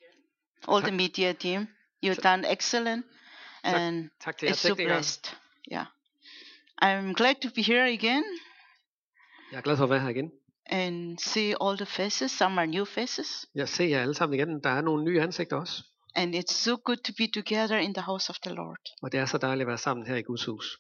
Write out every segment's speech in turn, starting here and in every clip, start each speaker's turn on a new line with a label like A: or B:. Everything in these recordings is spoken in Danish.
A: all the media team. You've done excellent, and
B: Tak til jer
A: it's so
B: teknikere.
A: blessed. Yeah, I'm glad to be here again
B: Jeg er glad for at være her igen.
A: and see all the faces. Some are new faces,
B: Jeg ser jer alle sammen igen. Der er nogle nye ansigter også.
A: and it's so good to be together in the house of the Lord.
B: Og det er så dejligt at være sammen her i Guds hus.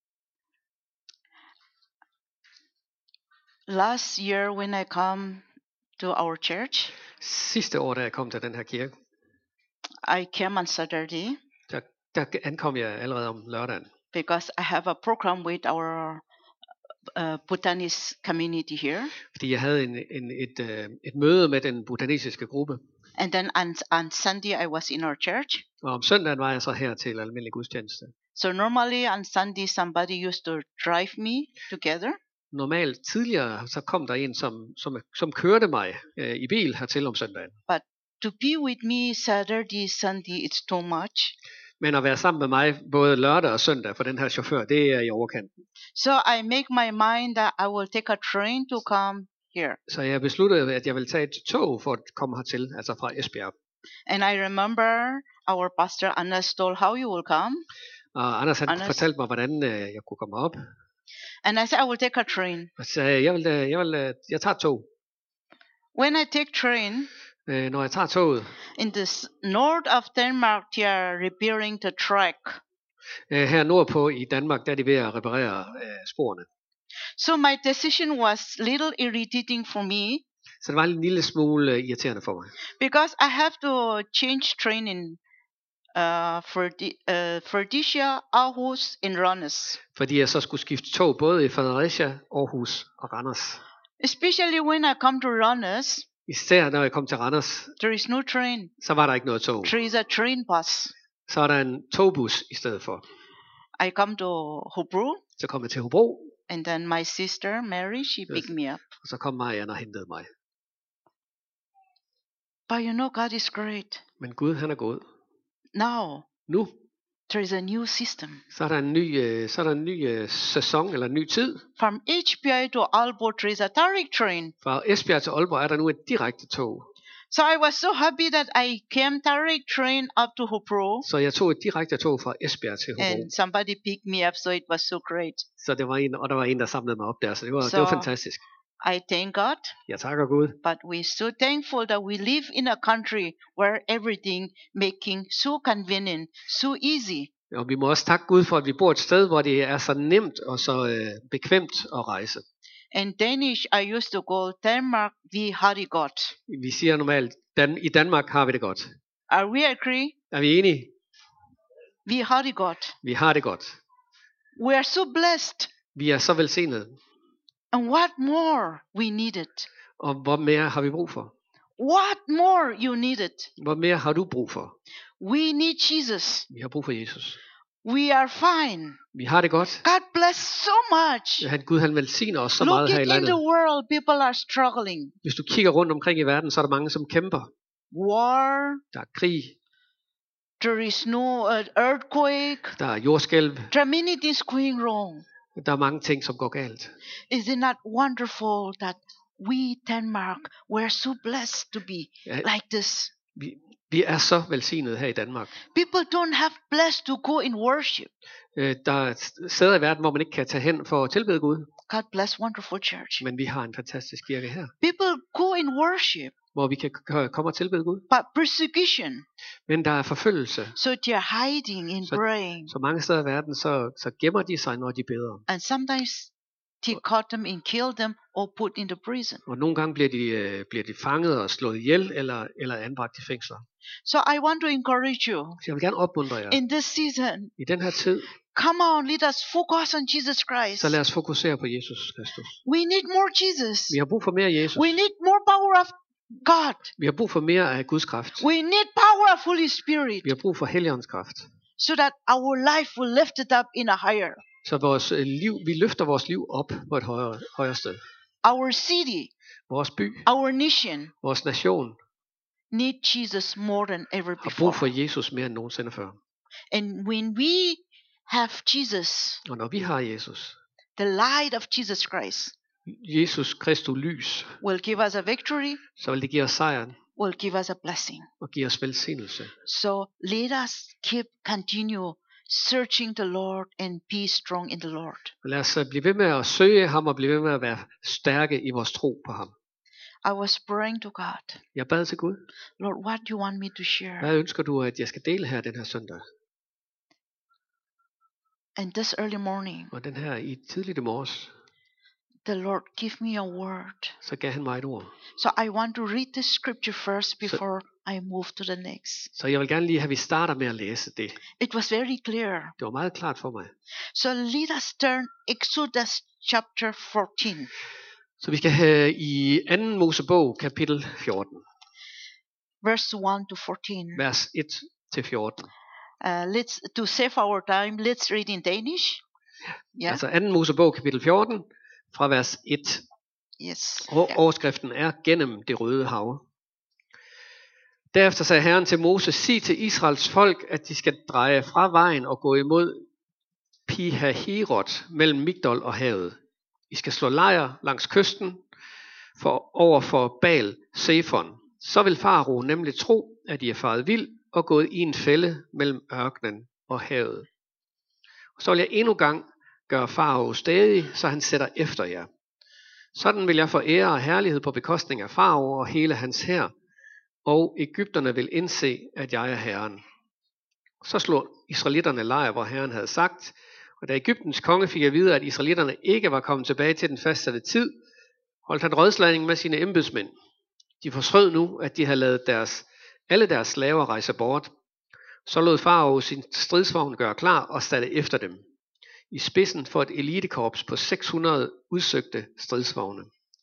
A: Last year, when I come to our church,
B: Sidste år, da jeg kom til den her kirke,
A: I came on Saturday
B: der ankom jeg allerede om lørdagen.
A: because I have a program with our Bhutanese community here.
B: Fordi jeg havde et møde med den bhutanesiske gruppe.
A: And then on Sunday, I was in our church.
B: Og om søndagen var jeg så her til almindelig gudstjeneste.
A: So normally on Sunday, somebody used to drive me together.
B: Normalt tidligere, så kom der en, som kørte mig i bil hertil om søndagen.
A: But to be with me Saturday, Sunday, it's too much.
B: Men at være sammen med mig både lørdag og søndag for den her chauffør, det er i overkanten.
A: So I make my mind that I will take a train to come here.
B: Så jeg besluttede, at jeg ville tage et tog for at komme hertil, altså fra Esbjerg.
A: And I remember our pastor Anas told how you will come.
B: Og Anders fortalte mig, hvordan jeg kunne komme op.
A: And I said, I will take a train.
B: Og så sagde jeg tager et tog.
A: When I take train,
B: Når jeg tager toget,
A: in the north of Denmark, they are repairing the track.
B: her nordpå i Danmark, der er de ved at reparere sporene.
A: So my decision was little irritating for me
B: Så det var en lille smule irriterende for mig.
A: because I have to change train in Fredericia, Aarhus, and Randers.
B: Fordi jeg så skulle skifte tog både i Fredericia, Aarhus og Randers.
A: Especially when I come to Randers,
B: Især når jeg kom til Randers,
A: there is no train.
B: så var der ikke noget tog.
A: There is a train bus.
B: Så er der en togbus i stedet for.
A: I come to Hobro,
B: Så kom jeg til Hobro,
A: and then my sister Mary, she picked me up.
B: og så kom Marianne og hentede mig.
A: But you know, God is great.
B: Men Gud, han er god.
A: Now
B: Nu,
A: there is a new system.
B: så er der en ny sæson eller en ny tid.
A: From HBI to Aalborg, there is a direct train.
B: Fra Esbjerg til Aalborg er der nu et direkte tog.
A: So I was so happy that I came direct train up to Hobro,
B: Så jeg tog et direkte tog fra Esbjerg til Hobro.
A: and somebody picked me up, so it was so great.
B: Så der var en, der samlede mig op der, så det var fantastisk.
A: I thank God,
B: Jeg takker Gud.
A: but we're so thankful that we live in a country where everything making so convenient, so easy.
B: Og vi må også takke Gud for, at vi bor et sted, hvor det er så nemt og så bekvemt at rejse.
A: In Danish, I used to go Denmark, vi har det godt.
B: Vi siger normalt, i Danmark har vi det godt.
A: Are we agree?
B: Er vi enige?
A: Vi har det godt.
B: Vi har det godt.
A: We are so blessed.
B: Vi er så velsignede.
A: And what more we needed?
B: Og hvor mere har vi brug for?
A: What more you needed?
B: Hvor mere har du brug for?
A: We need Jesus.
B: Vi har brug for Jesus.
A: We are fine.
B: Vi har det godt.
A: God bless so much.
B: Gud han velsigner os så meget her i
A: Looking in
B: landet.
A: the world, people are struggling.
B: Hvis du kigger rundt omkring i verden, så er der mange, som kæmper.
A: War.
B: Der er krig.
A: There is no earthquake.
B: Der er jordskælv.
A: There are many things going wrong.
B: Der er mange ting, som går galt.
A: Is it not wonderful that we, Denmark, were so blessed to be like this?
B: Vi er så velsignede her i Danmark.
A: People don't have blessed to go in worship.
B: Der er steder i verden, hvor man ikke kan tage hen for at tilbede Gud.
A: God bless wonderful church.
B: Men vi har en fantastisk kirke her,
A: People go in worship,
B: hvor vi kan komme og tilbede Gud.
A: but persecution.
B: Men der er forfølgelse.
A: So they are hiding in praying.
B: Så mange steder i verden, så gemmer de sig, når de beder.
A: And sometimes they caught them and killed them or put into prison.
B: Og nogle gange bliver de fanget og slået ihjel eller anbragt i fængsler.
A: So I want to encourage you.
B: Så jeg vil gerne opmuntre jer.
A: In this season,
B: I den her tid,
A: come on, let us focus on Jesus Christ.
B: så lad os fokusere på Jesus Kristus.
A: We need more Jesus.
B: Vi har brug for mere Jesus.
A: We need more power of God.
B: Vi har brug for mere af Guds kraft.
A: We need power of Holy Spirit.
B: Vi har brug for Helligåndens kraft.
A: So that our life will lift it up in a higher.
B: Så vi løfter vores liv op på et højere sted.
A: Our city,
B: vores by,
A: our nation,
B: vores nation
A: need Jesus more than ever
B: har brug for
A: before.
B: Jesus mere end nogensinde før.
A: And when we have Jesus,
B: Og når vi har Jesus,
A: the light of Jesus Christ
B: Jesus Kristus lys,
A: will give us a victory,
B: så vil det give os sejren.
A: will give us a blessing.
B: og give os velsignelse.
A: So let us continue searching the Lord and be strong in the Lord.
B: Og lad os blive ved med at søge ham og blive ved med at være stærke i vores tro på ham.
A: I was praying to God,
B: Jeg bad til Gud.
A: Lord, what do you want me to share?
B: Hvad ønsker du, at jeg skal dele her den her søndag?
A: And this early morning,
B: Og den her i tidligt i morges,
A: the Lord give me a word.
B: så gav han mig et ord.
A: So I want to read the scripture first before I move to the next.
B: Så jeg vil gerne lige have, at vi starter med at læse det.
A: It was very clear.
B: Det var meget klart for mig.
A: So let us turn Exodus chapter 14.
B: Så vi skal have i 2. Mosebog, kapitel 14,
A: Verse 1 to 14.
B: vers 1-14.
A: Let's to save our time. Let's read in Danish. Yeah.
B: Altså 2. Mosebog, kapitel 14, fra vers 1.
A: Yes.
B: Og overskriften er gennem det røde hav. Derefter sagde Herren til Moses: sig til Israels folk, at de skal dreje fra vejen og gå imod Pihahirot mellem Migdol og havet. I skal slå lejr langs kysten over for Baal Zephon. Så vil farao nemlig tro, at de er faret vild og gået i en fælde mellem ørkenen og havet. Og så vil jeg endnu gang gøre farao stædig, så han sætter efter jer. Sådan vil jeg få ære og herlighed på bekostning af farao og hele hans hær, og egypterne vil indse, at jeg er Herren. Så slog israelitterne lejr, hvor Herren havde sagt, og da Egyptens konge fik at vide, at israelitterne ikke var kommet tilbage til den fastsatte tid, holdt han rådslagning med sine embedsmænd. De forsrød nu, at de havde ladet alle deres slaver rejse bort. Så lod farao sin stridsvogn gøre klar og satte efter dem, i spidsen for et elitekorps på 600 udsøgte stridsvogne.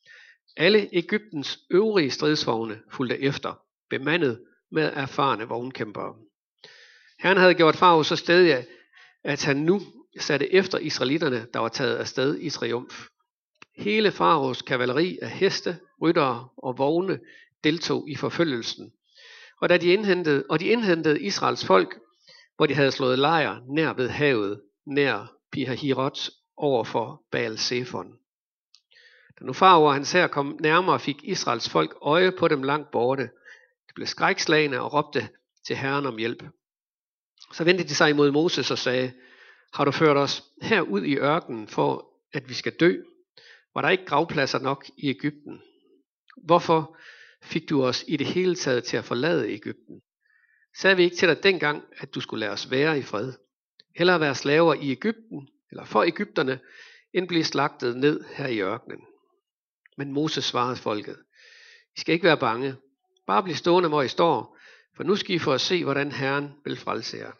B: Alle Egyptens øvrige stridsvogne fulgte efter, bemandet med erfarne vognkæmpere. Herren havde gjort farao så stædig, at han nu satte efter israelitterne, der var taget afsted i triumf. Hele faraos kavaleri af heste, ryttere og vogne deltog i forfølgelsen. Og de indhentede Israels folk, hvor de havde slået lejr nær ved havet, nær Pihahirot over for Baal Zephon. Da nu farao og hans hær kom nærmere, fik Israels folk øje på dem langt borte. De blev skrækslagne og råbte til Herren om hjælp. Så vendte de sig imod Moses og sagde: har du ført os herud i ørkenen for, at vi skal dø? Var der ikke gravpladser nok i Egypten? Hvorfor fik du os i det hele taget til at forlade Egypten? Sagde vi ikke til dig dengang, at du skulle lade os være i fred? Hellere være slaver i Egypten, eller for Egypterne, end blive slagtet ned her i ørkenen. Men Moses svarede folket: I skal ikke være bange. Bare bliv stående, hvor I står, for nu skal I få at se, hvordan Herren vil frelse jer.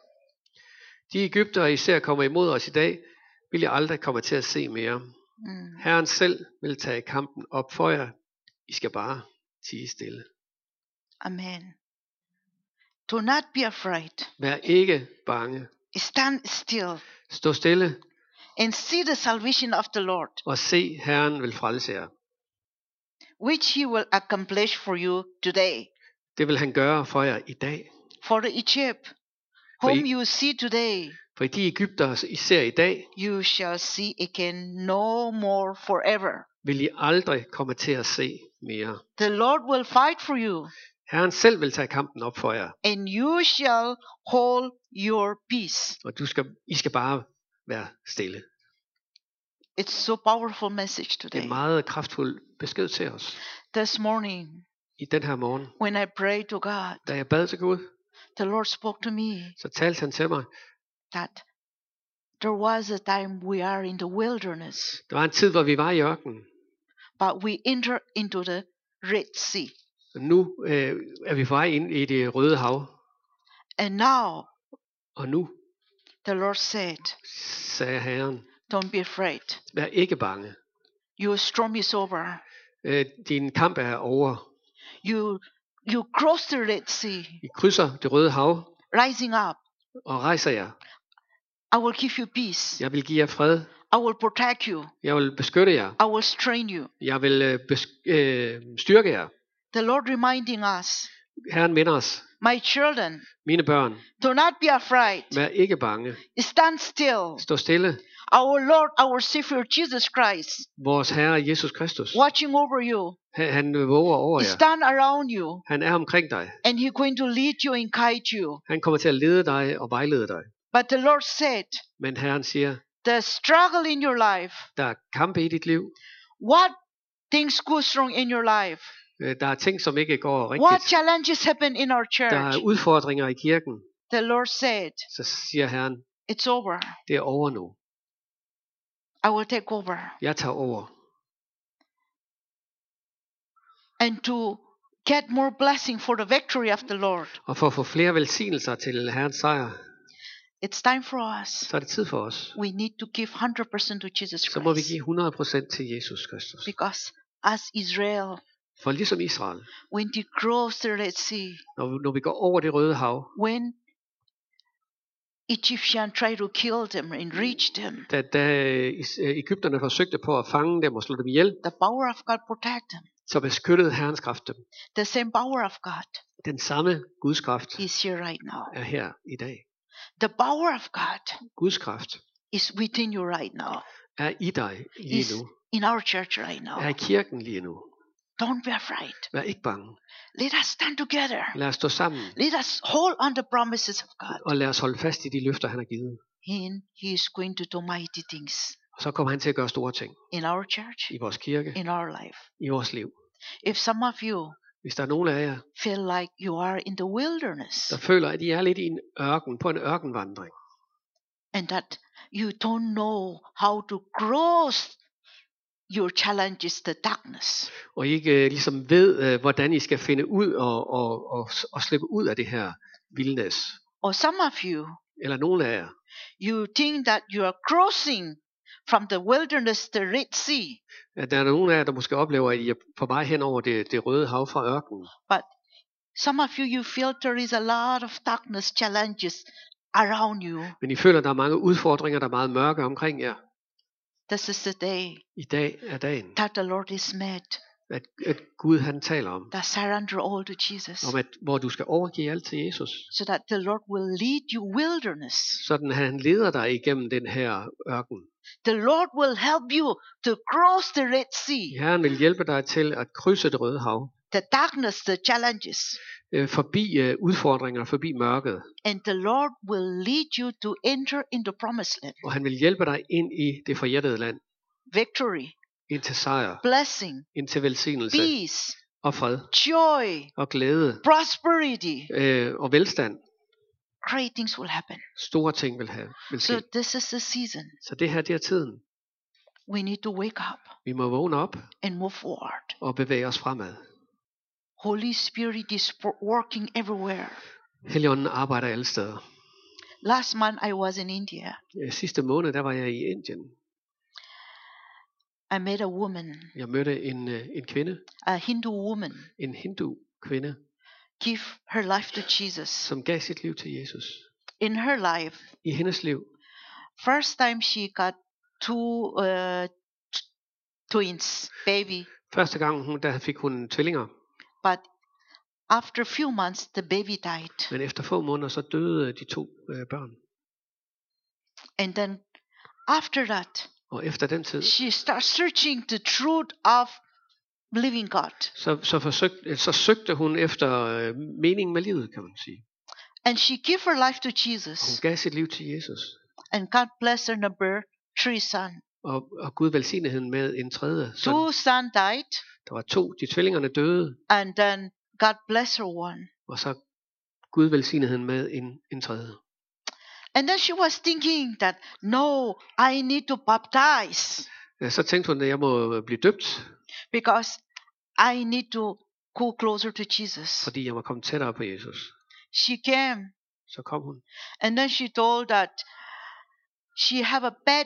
B: De Egyptere, I ser kommer imod os i dag, vil jeg aldrig komme til at se mere. Herren selv vil tage kampen op for jer. I skal bare tie stille.
A: Amen. Do not be afraid.
B: Vær ikke bange.
A: Stand still
B: Stå stille
A: and see the salvation of the Lord,
B: og se, Herren vil frelse jer.
A: which he will accomplish for you today.
B: Det vil han gøre for jer i dag.
A: For the Egypt, whom you see today,
B: For de Egyptere, I ser i dag,
A: you shall see again no more forever.
B: vil I aldrig komme til at se mere.
A: The Lord will fight for you,
B: Herren selv vil tage kampen op for jer,
A: and you shall hold your peace.
B: og I skal bare være stille.
A: It's so powerful message
B: Det er
A: today.
B: en meget kraftfuld besked til os
A: This morning,
B: i den her morgen.
A: when I prayed to God,
B: Da jeg bad til Gud,
A: the Lord spoke to me
B: så talte han til mig.
A: that there was a time we are in the wilderness,
B: Der var en tid, hvor vi var i ørkenen,
A: but we enter into the Red Sea.
B: og nu er vi på vej ind i det røde hav.
A: And now
B: Og nu
A: the Lord said,
B: sagde Herren:
A: don't be afraid.
B: vær ikke bange.
A: Your storm is over.
B: Din kamp er over.
A: You cross the Red Sea,
B: I krydser det røde hav
A: rising up.
B: og rejser jer.
A: I will give you peace.
B: Jeg vil give jer fred.
A: I will protect you.
B: Jeg vil beskytte jer.
A: I will strengthen you.
B: Jeg vil styrke jer.
A: The Lord reminding us,
B: Herren minder os.
A: my children,
B: Mine børn,
A: do not be afraid.
B: vær ikke bange.
A: Stand still.
B: Stå stille.
A: our Lord, our Savior, Jesus Christ,
B: Vores Herre Jesus Kristus.
A: watching over you,
B: Han våger over jer.
A: stand around you,
B: Han er omkring dig.
A: and He's going to lead you and guide you.
B: Han kommer til at lede dig og vejlede dig.
A: But the Lord said,
B: Men Herren siger,
A: the struggle in your life,
B: der er kampe i dit liv.
A: what things go wrong in your life,
B: Der er ting, som ikke går
A: what
B: rigtigt.
A: challenges happen in our
B: Der er
A: church.
B: udfordringer i kirken.
A: The Lord said,
B: Så siger Herren,
A: it's over.
B: det er over nu.
A: I will take over.
B: Jeg tager over.
A: And to get more blessing for the victory of the Lord,
B: Og for at få flere velsignelser til Herrens sejr,
A: it's time for us.
B: så er det tid for os.
A: We need to give 100% to Jesus
B: Så må vi
A: Christ.
B: give 100% til Jesus Kristus.
A: Because as Israel,
B: For ligesom Israel,
A: when they cross the Red Sea,
B: når vi går over det røde hav,
A: when Egyptian tried to kill them and reach them,
B: da Egypterne forsøgte på at fange dem og slå dem ihjel,
A: the power of God protect them.
B: så beskyttede Herrens kraft dem.
A: The same power of God
B: Den samme Guds kraft
A: is here right now.
B: er her i dag.
A: The power of God
B: Guds kraft
A: is within you right now.
B: er i dig lige
A: Is
B: nu.
A: in our church right
B: Er
A: now.
B: i kirken lige nu.
A: Don't be afraid.
B: Vær ikke bange.
A: Let us stand together.
B: Lad os stå sammen,
A: Let us hold on the promises of God.
B: og lad os holde fast i de løfter, han har givet.
A: He is going to do mighty things
B: Og så kommer han til at gøre store ting
A: in our church,
B: i vores kirke,
A: in our life.
B: i vores liv.
A: If some of you
B: Hvis der er nogen af jer,
A: feel like you are in the wilderness
B: der føler, at I er lidt i en ørken, på en ørkenvandring,
A: and that you don't know how to cross your challenges, the darkness,
B: og I ikke ligesom ved, hvordan I skal finde ud og slippe ud af det her vildnes.
A: or some of you,
B: Eller nogen af jer,
A: you think that you are crossing from the wilderness, the Red Sea,
B: at der er nogen af jer, der måske oplever, at I er på vej hen over det røde hav fra ørkenen.
A: but some of you feel there is a lot of darkness, challenges around you.
B: Men I føler, at der er mange udfordringer, der er meget mørke omkring jer.
A: This is the day
B: I dag er dagen,
A: that the Lord is met,
B: at Gud han taler om,
A: that surrender all to Jesus,
B: hvor du skal overgive alt til Jesus.
A: so that the Lord will lead you wilderness.
B: Sådan han leder dig igennem den her ørken.
A: The Lord will help you to cross the Red Sea,
B: Herren vil hjælpe dig til at krydse det røde hav.
A: the darkness, the challenges,
B: Forbi udfordringer, forbi mørket.
A: and the Lord will lead you to enter into promised land,
B: Og han vil hjælpe dig ind i det forjættede land.
A: victory,
B: Ind til sejr.
A: blessing,
B: Ind til velsignelse
A: peace,
B: og fred
A: joy,
B: og glæde
A: prosperity.
B: og velstand.
A: Great things will happen.
B: Store ting vil
A: So
B: ske.
A: this is the season.
B: Så det her, det er tiden.
A: We need to wake up
B: Vi må vågne op
A: and move forward.
B: og bevæge os fremad.
A: Holy Spirit is working everywhere.
B: Helligånden arbejder alle steder.
A: Last month I was in India.
B: Sidste måned, der var jeg i Indien.
A: I met a woman,
B: Jeg mødte en kvinde,
A: a Hindu woman,
B: en hindu kvinde,
A: give her life to Jesus.
B: som gav sit liv til Jesus.
A: In her life,
B: I hendes liv,
A: first time she got two twins, baby,
B: første gang der fik hun tvillinger,
A: but after few months the baby died.
B: men efter få måneder så døde de to børn.
A: And then after that,
B: Og efter den tid,
A: she starts searching the truth of living God.
B: så søgte hun efter meningen med livet, kan man sige.
A: And she gave her life to
B: Og
A: Jesus.
B: hun gav sit liv til Jesus.
A: And God bless her number 3 son.
B: Og Gud velsignede hende med en tredje søn.
A: 2 son died,
B: Der var to, de tvillingerne døde,
A: and then God bless her one.
B: og så Gud velsignede hende med en tredje.
A: And then she was thinking that, no, I need to baptize
B: Så tænkte hun, at jeg må blive døbt,
A: because I need to go closer to Jesus.
B: fordi jeg må komme tættere på Jesus.
A: She came,
B: Så kom hun,
A: and then she told that she have a bad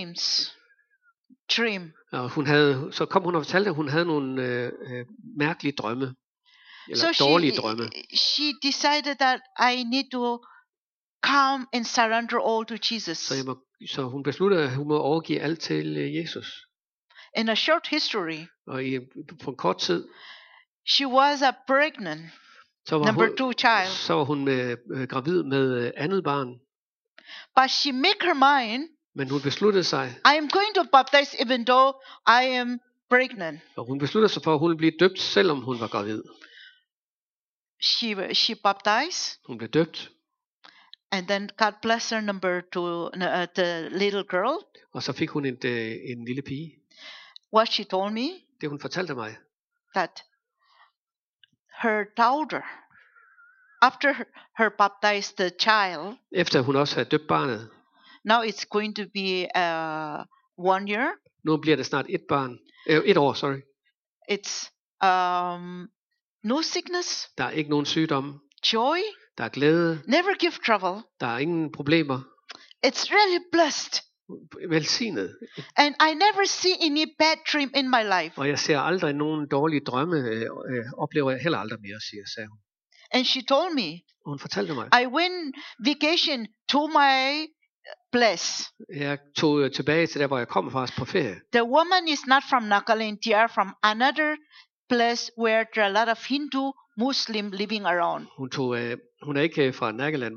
A: dream.
B: og så kom hun og fortalte, at hun havde nogle mærkelige drømme, eller
A: So
B: dårlige drømme.
A: she decided that I need to come and surrender all to Jesus.
B: Så hun besluttede, at hun må overgive alt til Jesus.
A: In a short history,
B: Og på en kort tid,
A: she was pregnant,
B: så
A: number 2 child.
B: så var hun gravid med andet barn.
A: But she make her mind
B: Men hun besluttede sig,
A: I am going to baptize even though I am pregnant.
B: og hun besluttede sig for, at hun ville blive døbt, selvom hun var gravid.
A: She baptized,
B: Hun blev døbt,
A: and then God bless her the little girl.
B: og så fik hun en lille pige.
A: What she told me,
B: Det hun fortalte mig,
A: that her daughter, after her baptized the child,
B: efter hun også havde døbt barnet,
A: now it's going to be 1 year.
B: nu bliver det snart et år, sorry.
A: It's no sickness,
B: Der er ikke nogen sygdomme,
A: joy,
B: der er glæde,
A: never give trouble.
B: der er ingen problemer.
A: It's really blessed.
B: Velsignet.
A: And I never see any bad dream in my life.
B: Og jeg ser aldrig nogen dårlige drømme, oplever jeg heller aldrig mere, sagde hun.
A: And she told me,
B: Og hun fortalte mig,
A: I went vacation to my place.
B: jeg tog tilbage til der, hvor jeg kom fra på ferie.
A: The woman is not from Nagaland, they are from another place where there are a lot of Hindu Muslim living around.
B: Hun er ikke fra Nagaland,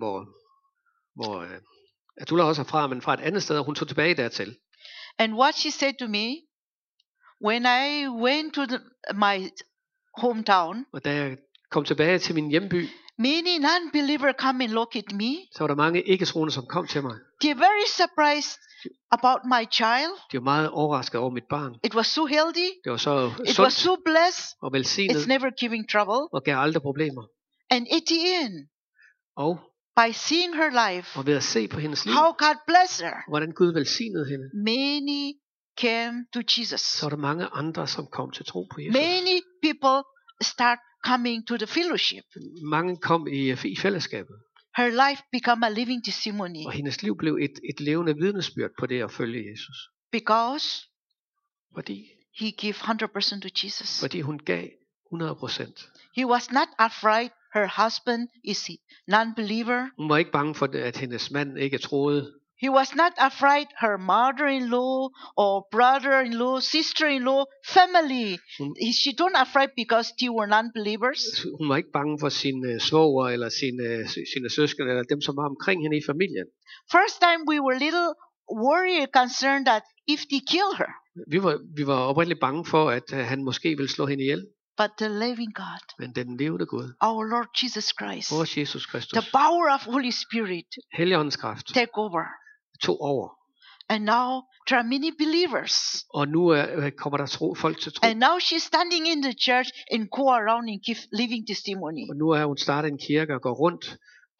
B: hvor Atullah også er fra, men fra et andet sted, og hun tog tilbage dertil.
A: And what she said to me, when I went to my hometown,
B: Og da jeg kom tilbage til min hjemby,
A: many non-believer come and look at me.
B: så var der mange ikke-troende, som kom til mig.
A: They're very surprised about my child.
B: De var meget overrasket over mit barn.
A: It was so healthy.
B: Det var så
A: It was
B: sundt
A: so blessed.
B: og velsignet,
A: It's never giving trouble.
B: og gav aldrig problemer.
A: And at the end,
B: Og
A: by seeing her life,
B: ved at se på hendes liv,
A: how God bless her,
B: hvordan Gud velsignede hende,
A: many came to Jesus.
B: så var der mange andre, som kom til tro på Jesus.
A: Many people start coming to the fellowship.
B: Mange kom i fællesskabet,
A: Her life become a living testimony
B: og hendes liv blev et levende vidnesbyrd på det at følge Jesus.
A: because
B: Fordi
A: he gave 100% to Jesus.
B: hun gav 100%.
A: He was not afraid her husband is a non-believer.
B: Hun var ikke bange for, at hendes mand ikke troede.
A: He was not afraid her mother-in-law or brother-in-law, sister-in-law, family. She don't afraid because they were non-believers.
B: Hun var ikke bange for sine svoger eller sine søskende eller dem, som var omkring hende i familien.
A: First time we were little worried, concerned that if they kill her.
B: Vi var oprindeligt bange for, at han måske ville slå hende ihjel.
A: But the living God,
B: Men den levende Gud,
A: our Lord Jesus Christ,
B: vores Jesus Kristus,
A: the power of Holy Spirit,
B: Helligåndens kraft,
A: take over.
B: tog over.
A: And now there are many believers.
B: Og nu kommer der folk til tro.
A: And now she's standing in the church and go around and give living testimony.
B: Og nu er hun startet en kirke og går rundt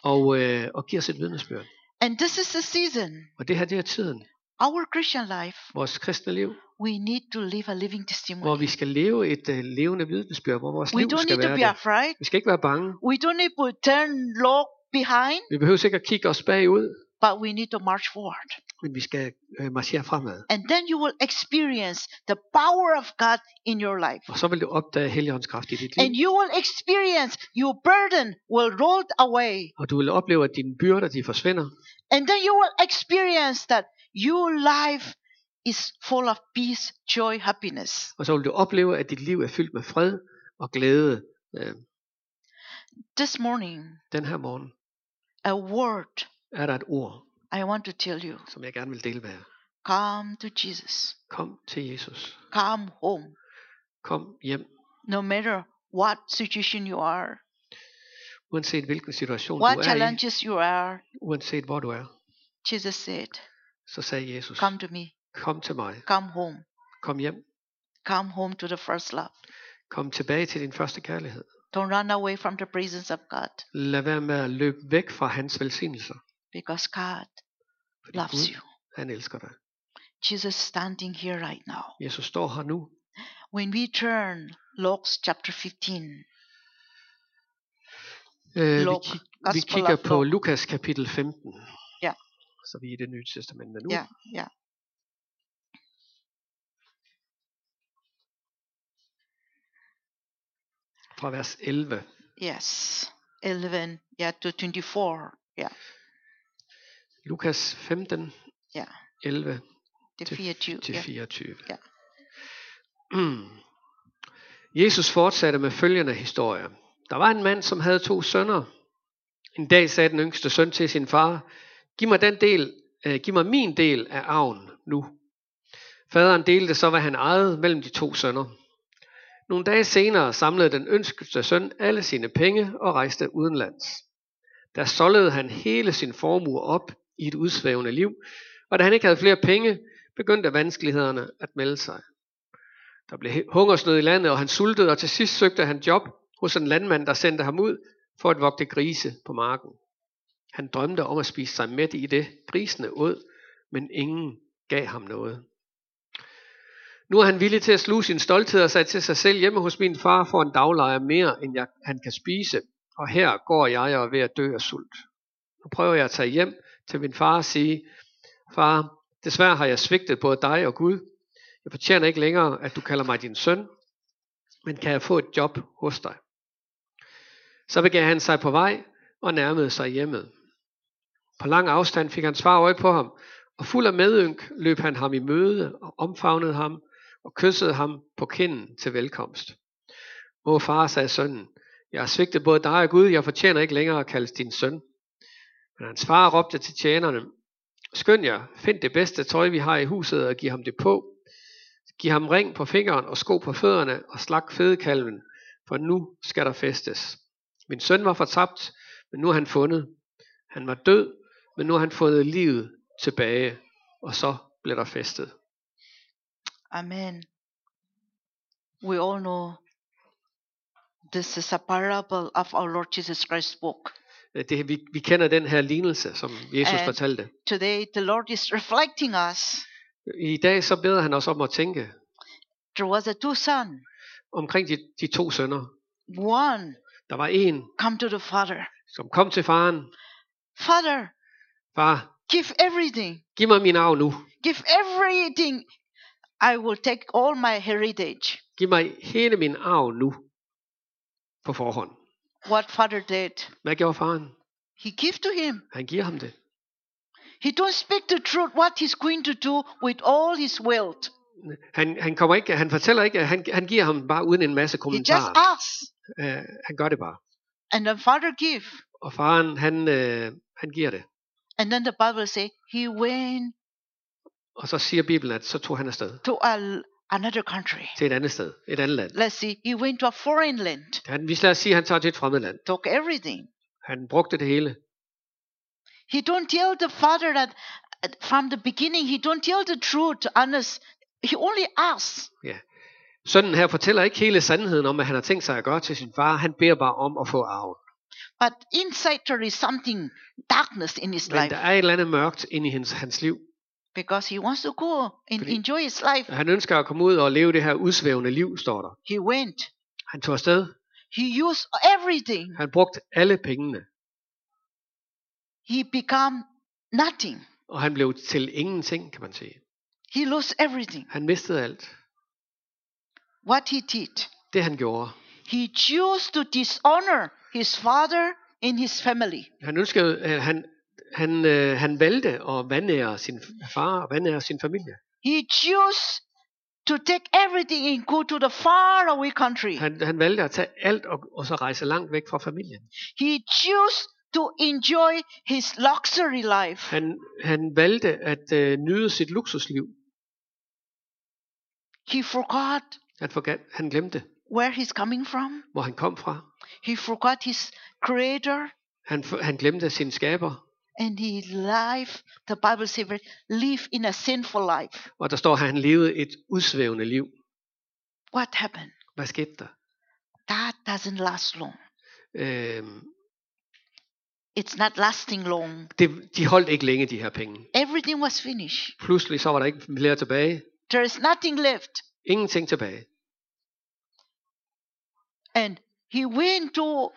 B: og giver sit vidnesbyrd.
A: And this is the season.
B: Og det er tiden.
A: Our Christian life,
B: Vores kristne liv,
A: we need to live a living testimony.
B: hvor vi skal leve et levende vidnesbyrd, hvor vores
A: We
B: liv
A: don't
B: skal
A: need to
B: være
A: be
B: det.
A: afraid.
B: Vi skal ikke være bange.
A: We don't need to turn look behind,
B: Vi behøver ikke at kigge os bagud,
A: but we need to march forward.
B: men vi skal marchere fremad.
A: And then you will experience the power of God in your life.
B: Og så vil du opdage Helligåndens kraft i dit liv.
A: And you will experience your burden will roll away.
B: Og du vil opleve, at dine byrder de forsvinder.
A: And then you will experience that your life is full of peace, joy, happiness.
B: Og så vil du opleve, at dit liv er fyldt med fred og glæde.
A: This morning,
B: Den her morgen
A: a word
B: er der et ord,
A: I want to tell you.
B: som jeg gerne vil dele med jer.
A: Come to Jesus.
B: Kom til Jesus.
A: Come home.
B: Kom hjem.
A: No matter what situation you are,
B: Uanset hvilken situation
A: what
B: du er i,
A: challenges you are,
B: uanset hvor du er,
A: Jesus said,
B: så sagde Jesus,
A: come to me.
B: kom til mig.
A: Come home.
B: Kom hjem.
A: Come home to the first love.
B: Kom tilbage til din første kærlighed.
A: Don't run away from the presence of God,
B: Lad være med at løbe væk fra hans velsignelser.
A: because God
B: Fordi
A: loves
B: Gud,
A: you.
B: han elsker dig.
A: Jesus standing here right now.
B: Jesus står her nu.
A: When we turn Luke chapter 15,
B: Vi
A: Gospel
B: kigger
A: of
B: på
A: Luke.
B: Lukas kapitel 15.
A: Ja.
B: Så vi er i det nye testamente nu.
A: Yeah.
B: Fra vers 11.
A: Yes. 11, to 24. Yeah.
B: Lukas 15,
A: Ja.
B: 11
A: The
B: til
A: 24.
B: til
A: Yeah.
B: 24.
A: Ja.
B: Jesus fortsatte med følgende historie. Der var en mand, som havde 2 sønner. En dag sagde den yngste søn til sin far, giv mig den del giv mig min del af arven nu. Faderen delte så, hvad han ejede mellem de 2 sønner. Nogle dage senere samlede den yngste søn alle sine penge og rejste udenlands. Der solgte han hele sin formue op i et udsvævende liv, og da han ikke havde flere penge, begyndte vanskelighederne at melde sig. Der blev hungersnød i landet, og han sultede, og til sidst søgte han job hos en landmand, der sendte ham ud for at vogte grise på marken. Han drømte om at spise sig mæt i det, grisene åd, men ingen gav ham noget. Nu er han villig til at sluge sin stolthed og sagde til sig selv, hjemme hos min far får en daglejer mere, end han kan spise, og her går jeg og er ved at dø af sult. Nu prøver jeg at tage hjem til min far og sige, far, desværre har jeg svigtet både dig og Gud. Jeg fortjener ikke længere, at du kalder mig din søn, men kan jeg få et job hos dig? Så begav han sig på vej og nærmede sig hjemmet. På lang afstand fik hans far øje på ham, og fuld af medynk løb han ham i møde og omfavnede ham og kyssede ham på kinden til velkomst. Åh far, sagde sønnen, jeg har svigtet både dig og Gud, jeg fortjener ikke længere at kaldes din søn. Men hans far råbte til tjenerne, skynd jer, find det bedste tøj, vi har i huset, og giv ham det på. Giv ham ring på fingeren og sko på fødderne, og slag fedekalven, for nu skal der festes. Min søn var fortabt, men nu er han fundet. Han var død, men nu har han fået livet tilbage, og så blev der festet.
A: Amen. We all know this is a parable of our Lord Jesus Christ's book.
B: Vi kender den her lignelse, som Jesus
A: And
B: fortalte.
A: Today the Lord is reflecting us.
B: I dag så beder han os om at tænke
A: There was a 2 sons.
B: omkring de 2 sønner.
A: One
B: Der var en,
A: come to the father.
B: som kom til faren.
A: Father,
B: Far,
A: give everything.
B: giv mig min arv nu.
A: Give everything. I will take all my heritage.
B: Giv mig hele min arv nu. På forhånd.
A: What father did?
B: Hvad gjorde faren?
A: He gave to him.
B: Han giver ham det.
A: He don't speak the truth what he's going to do with all his wealth.
B: Han fortæller ikke, at han giver ham bare uden en masse
A: He just
B: kommentarer.
A: asks.
B: Han gør det bare.
A: And the father give.
B: Og faren, han giver det.
A: And then the Bible say he went
B: Og så siger Bibelen, at så tog han afsted.
A: to another country.
B: Til et andet sted. Et andet land.
A: Let's see. He went to a foreign land.
B: Lad os sige, at han tager til et fremmed land.
A: Took everything.
B: Han brugte det hele.
A: He don't tell the father that from the beginning. He don't tell the truth, honest. He only asks.
B: Ja. Sønnen her fortæller ikke hele sandheden om, hvad han har tænkt sig at gøre til sin far. Han beder bare om at få arven.
A: But inside there is something darkness in his
B: Men
A: life
B: der er et eller andet mørkt inde i hans liv.
A: because he wants to go and
B: Fordi-
A: enjoy his life.
B: Han ønsker at komme ud og leve det her udsvævende liv, står der.
A: He went.
B: Han tog afsted.
A: He used everything.
B: Han brugte alle pengene.
A: He become nothing.
B: Og han blev til ingenting, kan man sige.
A: He lost everything.
B: Han mistede alt.
A: What he did,
B: Det han gjorde.
A: he chose to dishonor his father and his family.
B: Han ønskede, han valgte at vanære sin far og vanære sin familie.
A: He chose to take everything and go to the far away country.
B: Han valgte at tage alt og så rejse langt væk fra familien.
A: He chose to enjoy his luxury life.
B: Han valgte at nyde sit luksusliv.
A: He forgot
B: Han glemte,
A: where he's coming from.
B: hvor han kom fra.
A: He forgot his creator.
B: Han glemte sin skaber.
A: And the Bible says, live in a sinful life.
B: Og der står, at han levede et udsvævende liv.
A: What happened?
B: Hvad skete der?
A: That doesn't last long.
B: Øhm,
A: It's not lasting long.
B: de holdt ikke længe, de her penge.
A: Everything was finished.
B: Pludselig så var der ikke flere tilbage.
A: There is nothing left.
B: Ingenting tilbage.
A: And he went to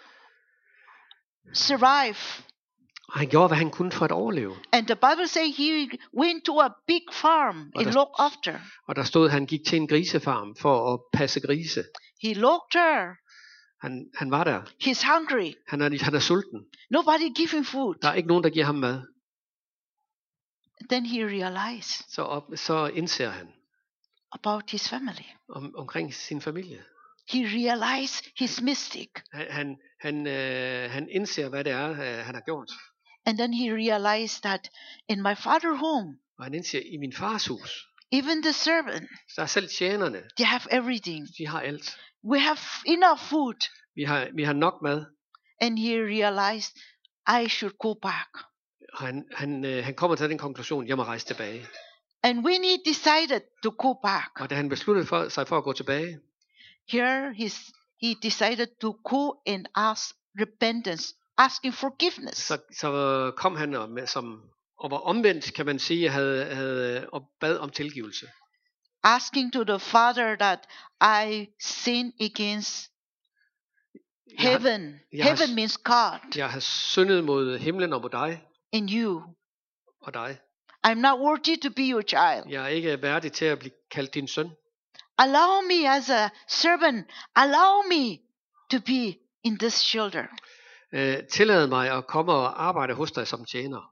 A: survive.
B: Og han gjorde, hvad han kunne for at overleve.
A: And the Bible says he went to a big farm and looked after.
B: Og der stod, at han gik til en grisefarm for at passe grise.
A: He looked there.
B: Han var der.
A: He's hungry.
B: Han er sulten.
A: Nobody give him food.
B: Der er ikke nogen, der giver ham mad.
A: Then he realized
B: Så indser han
A: about his family.
B: omkring sin familie.
A: He realized his mistake.
B: Han indser, hvad det er, han har gjort.
A: And then he realized that in my father's home,
B: Og han indser, i min fars hus,
A: even the servant,
B: der er selv tjenerne,
A: they have everything.
B: de har alt.
A: We have enough food.
B: Vi har nok mad.
A: And he realized, I should go back.
B: Og han kommer til den konklusion, jeg må rejse tilbage.
A: And when he decided to go back,
B: Og da han besluttede sig for at gå tilbage,
A: here he decided to go and ask repentance, asking forgiveness.
B: så kom han og var omvendt, kan man sige, og bad om tilgivelse.
A: Asking to the Father that I sin against heaven. Heaven means God.
B: Jeg har syndet mod himlen og mod dig.
A: And you.
B: Og dig.
A: I'm not worthy to be your child.
B: Jeg er ikke værdig til at blive kaldt din søn.
A: Allow me as a servant. Allow me to be in this shelter.
B: Tillad mig at komme og arbejde hos dig som tjener.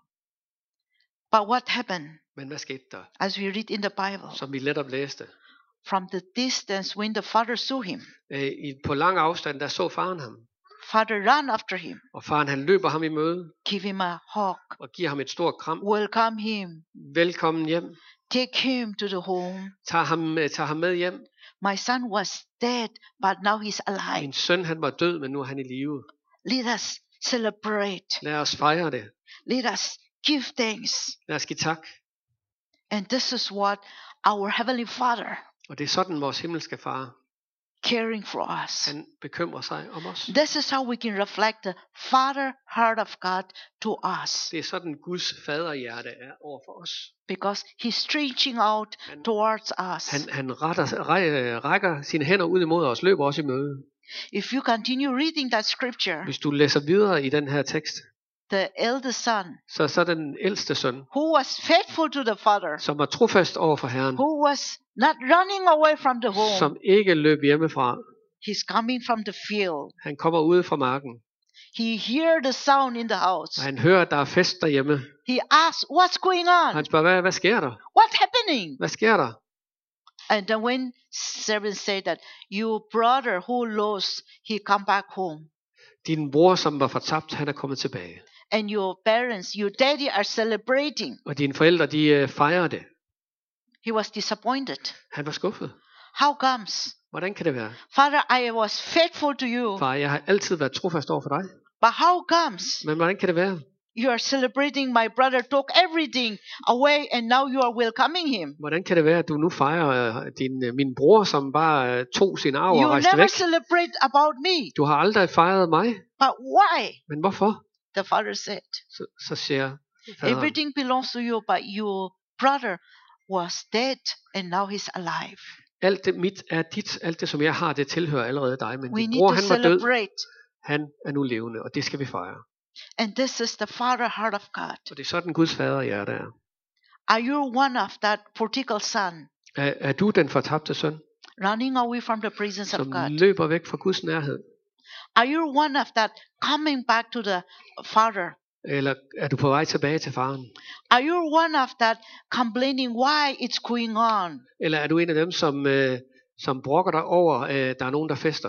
A: But what happened?
B: Men hvad skete der?
A: As we read in the Bible.
B: Som vi netop læste.
A: From the distance when the father saw him.
B: På lang afstand, der så faren ham.
A: Father ran after him.
B: Og faren han løber ham i møde.
A: Give him a hug.
B: Og giver ham et stort kram.
A: Welcome him.
B: Velkommen hjem.
A: Take him to the home.
B: Tag ham med hjem.
A: My son was dead, but now he's alive.
B: Min søn han var død, men nu er han i live.
A: Let us celebrate.
B: Lad os fejre det.
A: Let us give thanks.
B: Lad os give tak.
A: And this is what our Heavenly Father.
B: Og det er sådan vores himmelske far.
A: Caring for us.
B: Han bekymrer sig om os.
A: This is how we can reflect the Father heart of God to us.
B: Det er sådan Guds faderhjerte er over for os.
A: Because he's stretching out towards us.
B: Han rækker sine hænder ud imod os, løber os i møde.
A: If you continue reading that scripture,
B: hvis du læser videre i den her tekst,
A: the eldest son,
B: så den ældste søn,
A: who was faithful to the father,
B: som var trofast over for Herren,
A: who was not running away from the home,
B: som ikke løb hjemmefra,
A: he's coming from the field.
B: Han kommer ude fra marken.
A: He hear the sound in the house.
B: Og han hører, at der er fest derhjemme.
A: He asks, what's going on?
B: Han spørger, hvad sker der?
A: What's happening?
B: Hvad sker der?
A: And then when servants say that your brother who lost, he come back home.
B: Din bror, som var fortabt, han er kommet tilbage.
A: And your parents, your daddy are celebrating.
B: Og dine forældre, de fejrer det.
A: He was disappointed.
B: Han var skuffet.
A: How comes?
B: Hvordan kan det være?
A: Father, I was faithful to you.
B: Far, jeg har altid været trofast over for dig.
A: But how comes?
B: Men hvordan kan det være?
A: You are celebrating my brother took everything away and now you are welcoming him.
B: Hvordan kan det være, at du nu fejrer min bror, som bare tog sin arv og rejste væk?
A: You never celebrate about me.
B: Du har aldrig fejret mig.
A: But why?
B: Men hvorfor?
A: The father said.
B: Så siger faderen,
A: everything belongs to you, but your brother was dead and now he's alive.
B: Alt det mit er dit, alt det som jeg har, det tilhører allerede dig, men
A: We
B: din
A: need
B: bror
A: to
B: han var død.
A: celebrate.
B: Han er nu levende, og det skal vi fejre.
A: And this is the father heart of God.
B: Og det er sådan Guds faderhjerte er.
A: Are you one of that prodigal son?
B: Er du den fortabte søn,
A: Running away from the presence of
B: som
A: God?
B: løber væk fra Guds nærhed?
A: Are you one of that coming back to the father?
B: Eller er du på vej tilbage til faren?
A: Are you one of that complaining why it's going on?
B: Eller er du en af dem, som brokker dig over, der er nogen, der fester?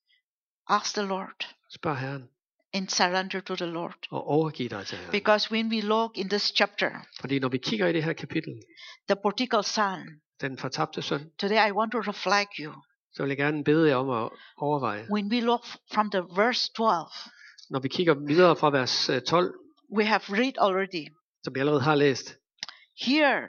A: Ask the Lord
B: Spørg Herren
A: and surrender to the Lord.
B: og overgiv dig til Herren.
A: Because when we look in this chapter,
B: Fordi når vi kigger i det her kapitel,
A: the prodigal son,
B: den fortabte søn,
A: today I want to reflect you.
B: så vil jeg gerne bede jer om at overveje.
A: When we look from the verse 12,
B: Når vi kigger videre fra vers 12,
A: we have read already.
B: som vi allerede har læst,
A: Here,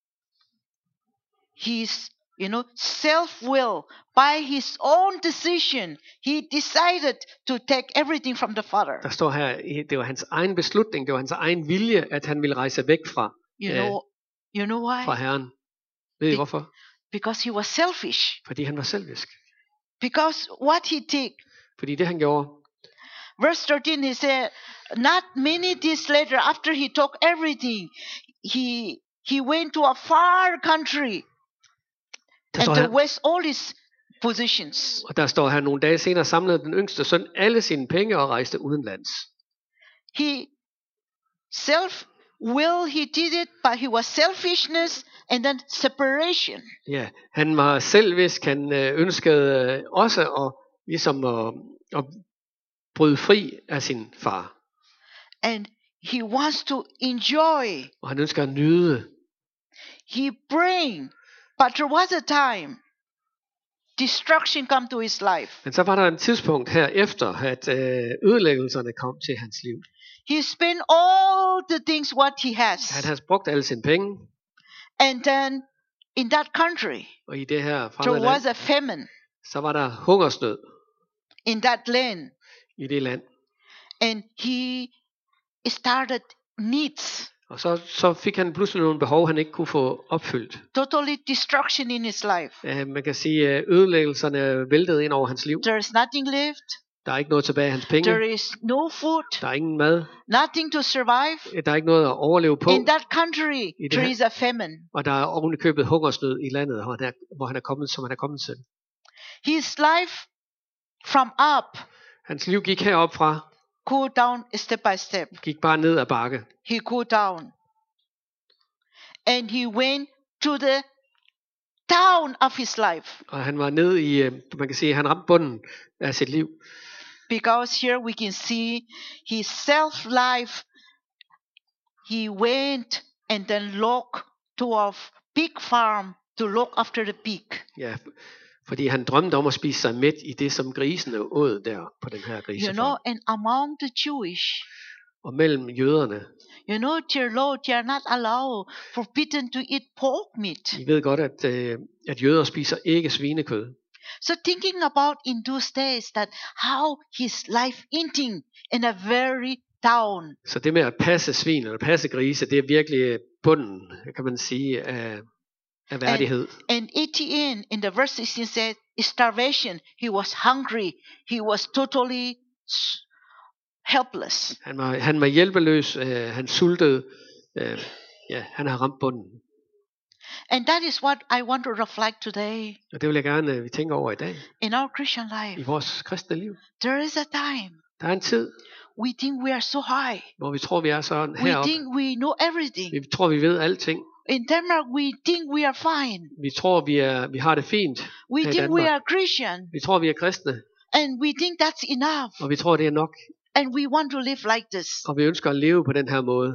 A: he's, self-will, by his own decision, he decided to take everything from the father.
B: der står her, det var hans egen beslutning, det var hans egen vilje, at han ville rejse væk fra
A: You know why?
B: fra Herren. Ved I hvorfor?
A: Because he was selfish.
B: Fordi han var selvisk.
A: Because what he did,
B: Fordi det han gjorde,
A: verse 13, he said, not many days later, after he took everything, he went to a far country
B: der
A: and
B: står
A: to
B: her,
A: waste all his positions.
B: og der står her nogle dage senere, samlede den yngste søn alle sine penge og rejste udenlands.
A: He self-will, he did it, but he was selfishness and then separation.
B: Ja, han var selvisk, han ønskede også ligesom at bryde fri af sin far.
A: And He wants to enjoy.
B: og han ønsker at nyde.
A: He bring. But there was a time destruction come to his life.
B: Men så var der en tidspunkt her efter, at ødelæggelserne kom til hans liv.
A: He spent all the things what he has.
B: Han havde brugt alle sine penge,
A: And then in that country,
B: og i det her
A: there
B: fremmede
A: was
B: land,
A: a famine
B: så var der hungersnød
A: in that land.
B: i det land.
A: And he started needs.
B: Og så fik han pludselig nogle behov, han ikke kunne få opfyldt.
A: Totally destruction in his life.
B: Man kan sige, at ødelæggelserne væltede ind over hans liv.
A: There is nothing left.
B: Der er ikke noget tilbage af hans penge.
A: There is no food.
B: Der er ingen mad.
A: Nothing to survive.
B: Der er ikke noget at overleve på.
A: In that country, there is a famine.
B: Og der er ovenikøbet hungersnød i landet, hvor han er kommet, som han er kommet til.
A: His life from up
B: Hans liv gik herop fra,
A: go down step by step.
B: gik bare ned ad bakke.
A: He go down. And he went to the down of his life.
B: Og han var nede i, man kan sige, han ramte bunden af sit liv.
A: Because here we can see his self-life. He went and then looked to a big farm to look after the pig.
B: Ja, fordi han drømte om at spise sig mæt i det, som grisene åd der på den her grisefarm.
A: And among the Jewish,
B: Og mellem jøderne,
A: dear Lord, you are not allowed, forbidden to eat pork meat.
B: I ved godt, at jøder spiser ikke svinekød.
A: So thinking about in those days that how his life ending in a very down.
B: Så det med at passe svin eller passe grise, det er virkelig bunden, kan man sige, af værdighed.
A: And Etienne in the verse 16 said, starvation. He was hungry. He was totally helpless.
B: Han var hjælpeløs. Han sultede. Han har ramt bunden.
A: And that is what I want to reflect today.
B: Og det vil jeg gerne, vi tænker over i dag.
A: In our Christian life.
B: I vores kristne liv.
A: There is a time.
B: Der er en tid.
A: We think we are so high.
B: Hvor vi tror, vi er sådan
A: We
B: heroppe.
A: think we know everything.
B: Vi tror, vi ved alting.
A: In Denmark, we think we are fine.
B: Vi tror, vi har det fint.
A: We think we are Christian.
B: Vi tror, vi er kristne.
A: And we think that's enough.
B: Og vi tror, det er nok.
A: And we want to live like this.
B: Og vi ønsker at leve på den her måde.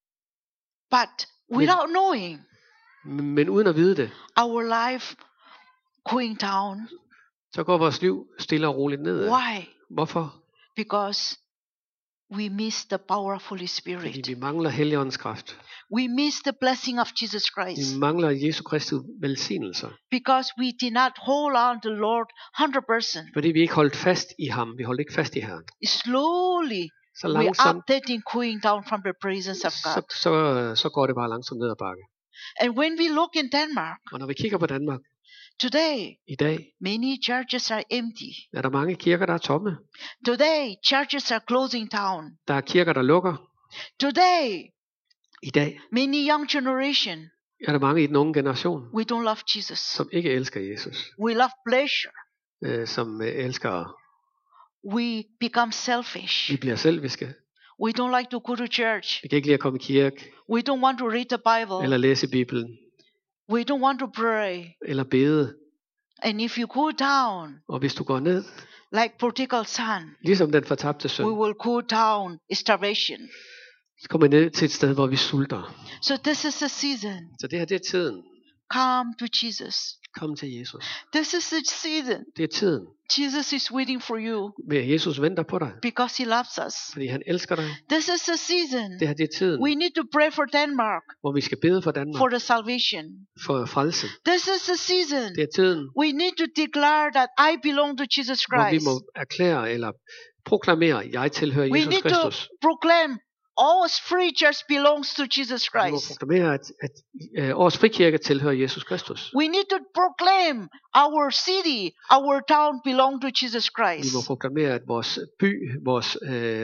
A: But without knowing,
B: men uden at vide det,
A: our life going down.
B: Så går vores liv stille og roligt nedad.
A: Why?
B: Hvorfor?
A: Because we miss the power of Holy
B: Fordi
A: Spirit.
B: vi mangler Helligåndens kraft.
A: We miss the blessing of Jesus Christ.
B: Vi mangler Jesu Kristi velsignelser.
A: Because we did not hold on to the Lord 100%.
B: Fordi vi ikke holdt fast i ham. Vi holdt ikke fast i Herren.
A: Slowly,
B: Så
A: we are
B: langsomt,
A: updating going down from the presence of God.
B: så går det bare langsomt ned ad bakke.
A: And when we look in Denmark,
B: Og når vi kigger på Danmark
A: today,
B: i dag,
A: many churches are empty.
B: er der mange kirker, der er tomme.
A: Today, churches are closing down.
B: Der er kirker, der lukker.
A: Today,
B: I dag
A: many young generation,
B: er der mange i den unge generation,
A: we don't love Jesus.
B: som ikke elsker Jesus.
A: We love pleasure.
B: Som elsker.
A: We become selfish.
B: Vi bliver selviske.
A: We don't like to go to church.
B: Vi kan ikke lide at komme i kirke.
A: We don't want to read the Bible.
B: Eller læse Bibelen.
A: We don't want to pray.
B: Eller bede.
A: And if you go down,
B: Og hvis du går ned,
A: like prodigal son,
B: ligesom den fortabte søn,
A: we will go down starvation.
B: så kommer vi ned til et sted, hvor vi sulter.
A: So this is the season.
B: Så det her, det er tiden.
A: Come to Jesus.
B: Kom til Jesus.
A: This is the season.
B: Det er tiden.
A: Jesus is waiting for you
B: Men Jesus venter på dig,
A: because he loves us.
B: fordi han elsker dig.
A: This is the season.
B: Det her, det er tiden,
A: We need to pray for Denmark
B: hvor vi skal bede for Danmark,
A: for the salvation.
B: for frelse.
A: This is the season.
B: Det er tiden,
A: We need to declare that I belong to Jesus
B: hvor vi
A: Christ.
B: må erklære eller proklamere, jeg tilhører
A: We
B: Jesus
A: need to
B: Kristus.
A: proclaim all free church belongs to Jesus
B: Vi må
A: Christ.
B: proklamere, at årets frikirke tilhører Jesus Kristus.
A: We need to proclaim our city, our town belong to Jesus
B: Vi må
A: Christ.
B: proklamere, at vores by, vores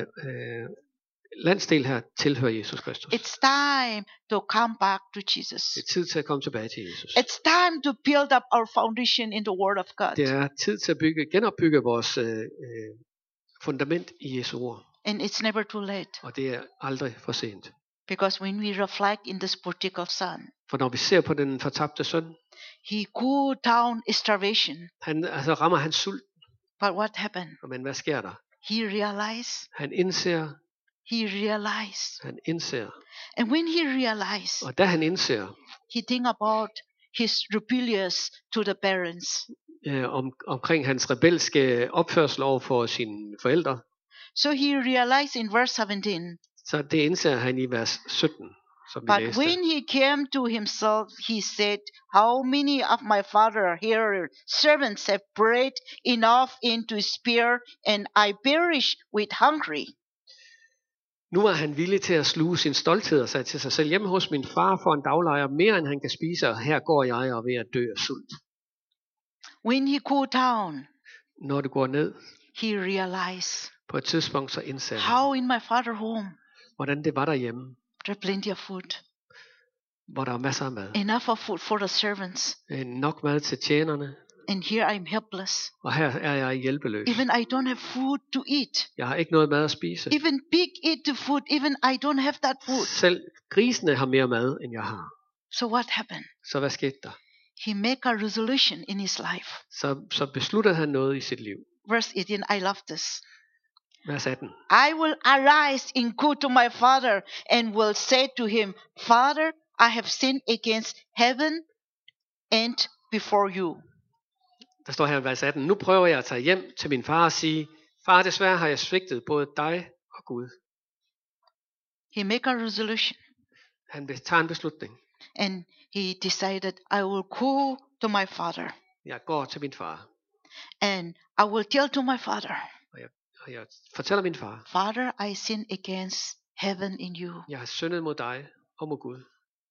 B: landsdel her tilhører Jesus Kristus.
A: It's time to come back to Jesus.
B: Det er tid til at komme tilbage til Jesus.
A: It's time to build up our foundation in the Word of God.
B: Det er tid til at genopbygge vores fundament i Jesu ord.
A: And it's never too late.
B: Og det er aldrig for sent.
A: Because when we reflect in this prodigal son,
B: For når vi ser på den fortabte søn,
A: he go down starvation.
B: rammer han sult.
A: But what happened?
B: Men hvad sker der?
A: He realized
B: Han indser,
A: he realized.
B: Han indser.
A: And when he realized,
B: Og da han indser
A: he think about his rebellious to the parents.
B: omkring hans rebelske opførsel over for sine forældre,
A: So he realized in verse 17.
B: så det indser han i vers 17, som vi
A: But
B: læste.
A: when he came to himself, he said, how many of my father here servants have bread enough in to spare, and I perish with hungry?
B: Nu var han villig til at sluge sin stolthed og sagde til sig selv, hjemme hos min far får en daglejer mere end han kan spise, og her går jeg og er ved at dø af sult.
A: When he go down,
B: Når du går ned,
A: he realized,
B: på et tidspunkt så indser han,
A: how in my father home,
B: hvordan det var derhjemme,
A: there are plenty of food,
B: hvor der var masser af mad.
A: enough of food for the servants,
B: Nok mad til tjenerne,
A: and here I'm helpless.
B: og her er jeg hjælpeløs.
A: Even I don't have food to eat.
B: Jeg har ikke noget mad at spise.
A: Even pig eat the food, even I don't have that food.
B: Selv grisene har mere mad, end jeg har.
A: So what happened?
B: Så hvad skete der?
A: He make a resolution in his life.
B: Så besluttede han noget i sit liv.
A: Verse 18, I love this.
B: Vers 18.
A: I will arise and go to my father and will say to him, Father, I have sinned against heaven and before you.
B: Der står her i vers 18. Nu prøver jeg at tage hjem til min far og sige, far, desværre har jeg svigtet både dig og Gud.
A: He make a resolution
B: Han tager en beslutning.
A: and he decided, I will go to my father
B: Jeg går til min far,
A: and I will tell to my father,
B: og jeg fortæller min far,
A: Father, I sin against heaven in you.
B: jeg har syndet mod dig og mod Gud.